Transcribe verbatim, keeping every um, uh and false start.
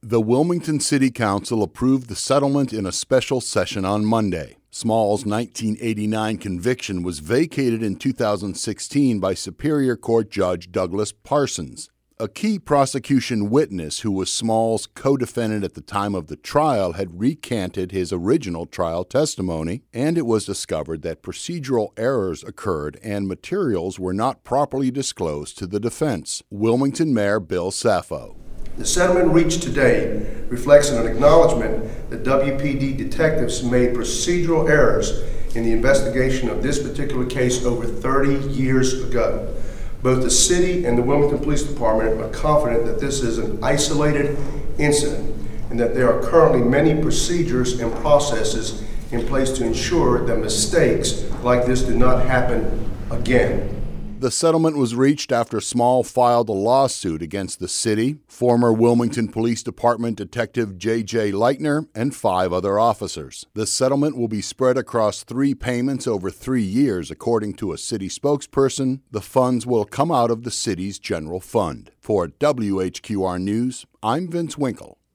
The Wilmington City Council approved the settlement in a special session on Monday. Small's nineteen eighty-nine conviction was vacated in two thousand sixteen by Superior Court Judge Douglas Parsons. A key prosecution witness who was Small's co-defendant at the time of the trial had recanted his original trial testimony, and it was discovered that procedural errors occurred and materials were not properly disclosed to the defense. Wilmington Mayor Bill Saffo. The settlement reached today reflects an acknowledgement that W P D detectives made procedural errors in the investigation of this particular case over thirty years ago. Both the city and the Wilmington Police Department are confident that this is an isolated incident and that there are currently many procedures and processes in place to ensure that mistakes like this do not happen again. The settlement was reached after Small filed a lawsuit against the city, former Wilmington Police Department Detective J J Leitner, and five other officers. The settlement will be spread across three payments over three years, according to a city spokesperson. The funds will come out of the city's general fund. For W H Q R News, I'm Vince Winkle.